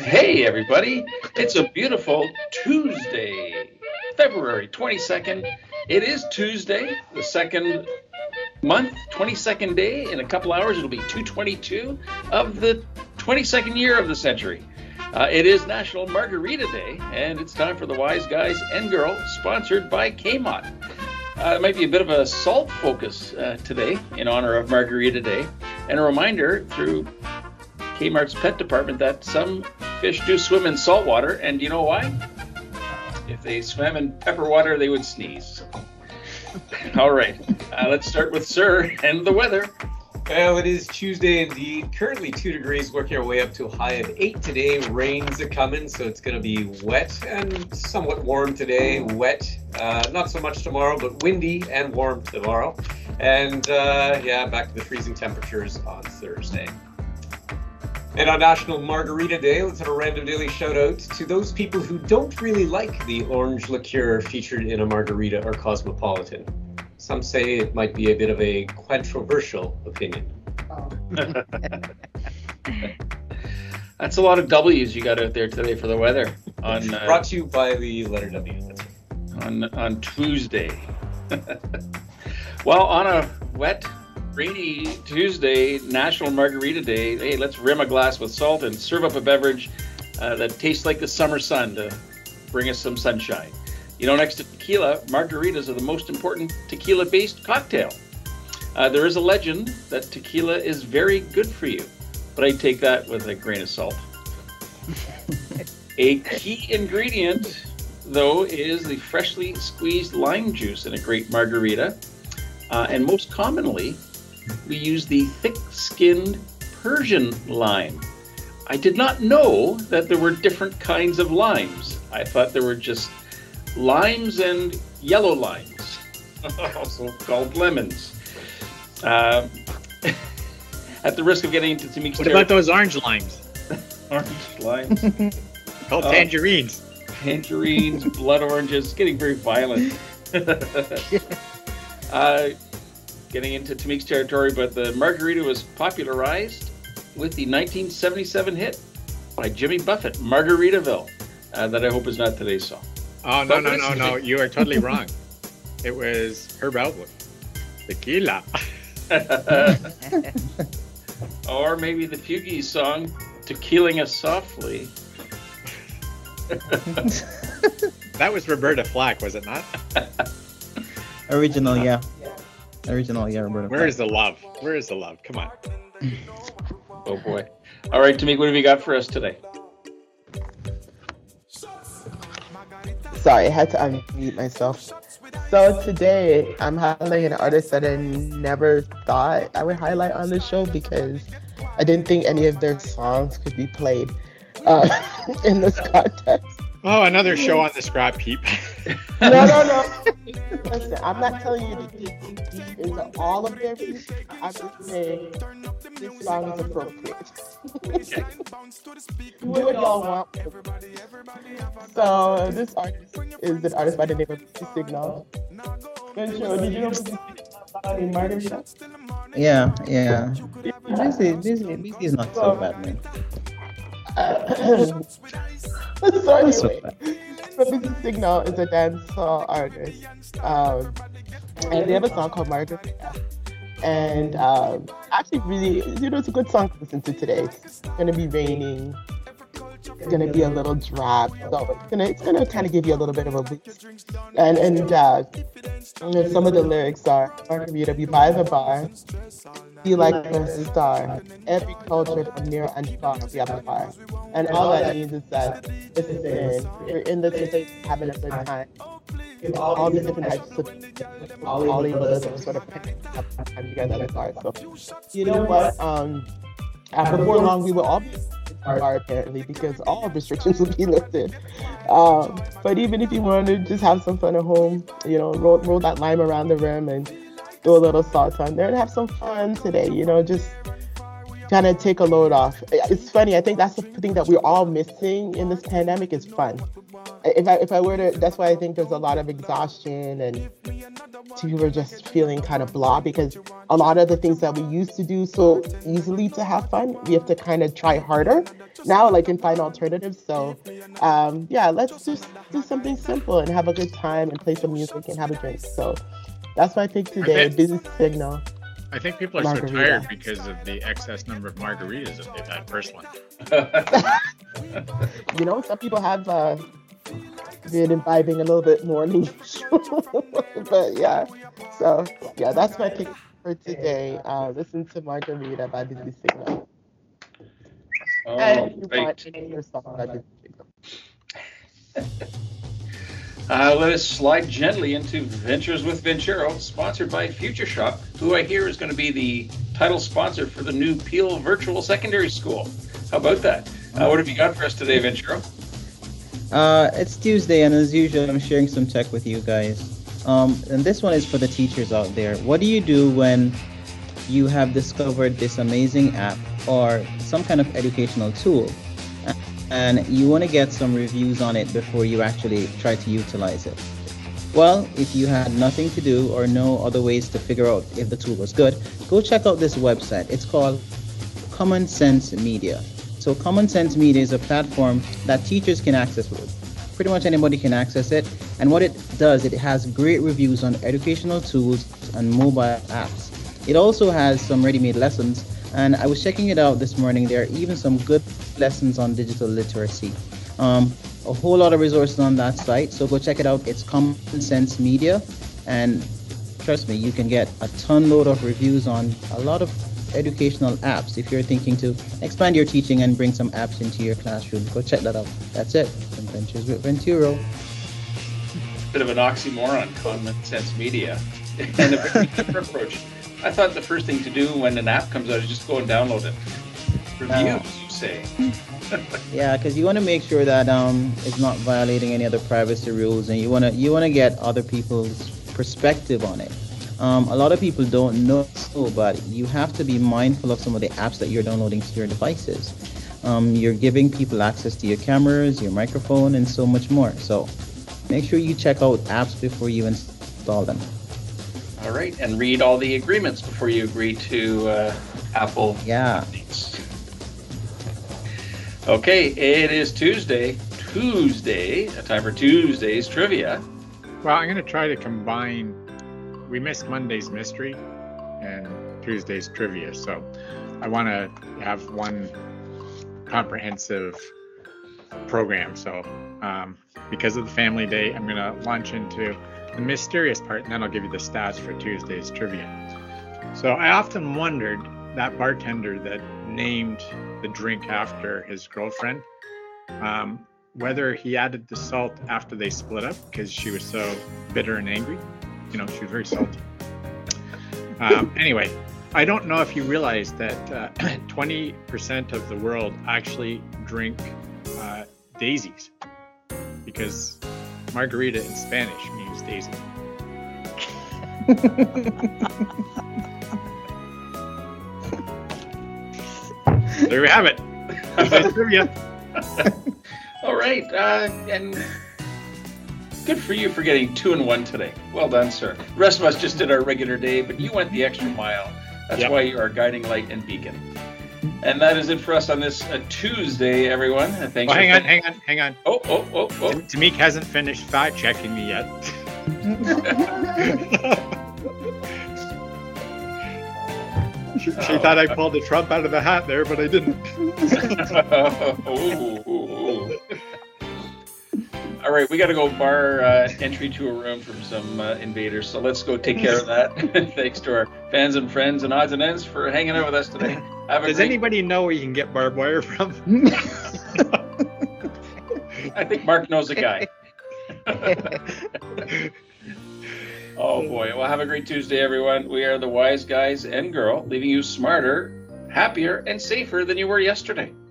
Hey, everybody. It's a beautiful Tuesday, February 22nd. It is Tuesday, the second month, 22nd day. In a couple hours, it'll be 2/22 of the 22nd year of the century. It is National Margarita Day, and it's time for the Wise Guys and Girl, sponsored by Kmart. It might be a bit of a salt focus today in honor of Margarita Day, and a reminder through Kmart's pet department that some fish do swim in salt water, and you know why? If they swam in pepper water, they would sneeze. All right, let's start with Sir and the weather. Well, it is Tuesday indeed. Currently 2 degrees, working our way up to a high of 8 today. Rains are coming, so it's going to be wet and somewhat warm today. Wet, not so much tomorrow, but windy and warm tomorrow. And back to the freezing temperatures on Thursday. And on National Margarita Day, let's have a random daily shout out to those people who don't really like the orange liqueur featured in a margarita or cosmopolitan. Some say it might be a bit of a controversial opinion. That's a lot of W's you got out there today for the weather. Brought to you by the letter W. That's right. On Tuesday. Well, on a wet, rainy Tuesday, National Margarita Day, hey, let's rim a glass with salt and serve up a beverage that tastes like the summer sun to bring us some sunshine. You know, next to tequila, margaritas are the most important tequila-based cocktail. There is a legend that tequila is very good for you, but I take that with a grain of salt. A key ingredient, though, is the freshly squeezed lime juice in a great margarita, and most commonly, we use the thick-skinned Persian lime. I did not know that there were different kinds of limes. I thought there were just limes and yellow limes, also called lemons. At the risk of getting into Tamik's What about those orange limes? Orange limes? Called tangerines. Tangerines, blood oranges, getting very violent. Getting into Tamik's territory, but the margarita was popularized with the 1977 hit by Jimmy Buffett, Margaritaville, that I hope is not today's song. Oh, no. You are totally wrong. It was Herb Alpert. Tequila. Or maybe the Fugees song, Tequiling Us Softly. That was Roberta Flack, was it not? Original, yeah. Roberta Where is the love? Where is the love? Come on. Oh, boy. All right, Tamik, what have you got for us today? Sorry, I had to unmute myself. So today, I'm highlighting an artist that I never thought I would highlight on the show because I didn't think any of their songs could be played in this context. Oh, another show on the scrap heap. No. Listen, I'm not telling you to dig deep into all of their music. I'm just saying this song is appropriate. Do what y'all want. So this artist is an artist by the name of Signal. Good show. Did you know Margarita? Yeah. This is not so bad, man. So anyway, Mrs. Signal is a dancehall artist, and they have a song called Margarita. And actually, really, it's a good song to listen to today. It's gonna be raining. It's gonna be a little drab, so it's gonna kind of give you a little bit of a boost. And some of the lyrics are: Margarita, we by the bar. Be like a star. Every culture from near and far, we have a bar. And all that means is that, listen, you're in this place having a good time. All these different types of people, all able to sort of have time together at a bar. So, you know what? Before long, we will all be bar apparently because all restrictions will be lifted. But even if you want to just have some fun at home, roll that lime around the rim and do a little salt on there and have some fun today, just kind of take a load off. It's funny, I think that's the thing that we're all missing in this pandemic is fun. if I were to, that's why I think there's a lot of exhaustion and people are just feeling kind of blah because a lot of the things that we used to do so easily to have fun, we have to kind of try harder now, like, and find alternatives. So, yeah, let's just do something simple and have a good time and play some music and have a drink. So that's my pick today. Busy Signal. I think people are Margarita. so tired because of the excess number of margaritas that they've had personally. You know, some people have been imbibing a little bit more than usual. But yeah, so yeah, that's my pick for today. Listen to Margarita by Busy Signal. And if you want any other song by Busy Signal. Let us slide gently into Ventures with Venturo, sponsored by Future Shop, who I hear is going to be the title sponsor for the new Peel Virtual Secondary School. How about that? What have you got for us today, Venturo? It's Tuesday, and as usual, I'm sharing some tech with you guys. And this one is for the teachers out there. What do you do when you have discovered this amazing app or some kind of educational tool, and you want to get some reviews on it before you actually try to utilize it? Well, if you had nothing to do or no other ways to figure out if the tool was good, go check out this website. It's called Common Sense Media. So Common Sense Media is a platform that teachers can access. Pretty much anybody can access it. And what it does, it has great reviews on educational tools and mobile apps. It also has some ready-made lessons. And I was checking it out this morning. There are even some good lessons on digital literacy. A whole lot of resources on that site. So go check it out. It's Common Sense Media. And trust me, you can get a ton load of reviews on a lot of educational apps. If you're thinking to expand your teaching and bring some apps into your classroom, go check that out. That's it. Ventures with Venturo. Bit of an oxymoron, Common Sense Media, and a very different approach. I thought the first thing to do when an app comes out is just go and download it. Reviews, you say. Yeah, because you want to make sure that it's not violating any other privacy rules, and you want to get other people's perspective on it. A lot of people don't know, but you have to be mindful of some of the apps that you're downloading to your devices. You're giving people access to your cameras, your microphone, and so much more. So make sure you check out apps before you install them. All right, and read all the agreements before you agree to Apple. Yeah. Updates. Okay, it is Tuesday, a time for Tuesday's trivia. Well, I'm going to try to combine. We missed Monday's mystery and Tuesday's trivia, so I want to have one comprehensive program. So because of the family day, I'm going to launch into the mysterious part, and then I'll give you the stats for Tuesday's trivia. So I often wondered, that bartender that named the drink after his girlfriend, whether he added the salt after they split up because she was so bitter and angry. You know, she was very salty. Anyway, I don't know if you realize that 20% of the world actually drink daisies, because margarita in Spanish means daisy. There we have it. Tuesday's trivia. All right, and good for you for getting 2 and 1 today. Well done, sir. The rest of us just did our regular day, but you went the extra mile. That's why you are guiding light and beacon. And that is it for us on this Tuesday, everyone. Thanks. Hang on. Oh. Tamik hasn't finished fact checking me yet. She thought I pulled the Trump out of the hat there, but I didn't. All right, we got to go bar entry to a room from some invaders, so let's go take care of that. Thanks to our fans and friends and odds and ends for hanging out with us today. Does anybody know where you can get barbed wire from? I think Mark knows a guy. Oh boy, well, have a great Tuesday, everyone. We are the wise guys and girl, leaving you smarter, happier, and safer than you were yesterday.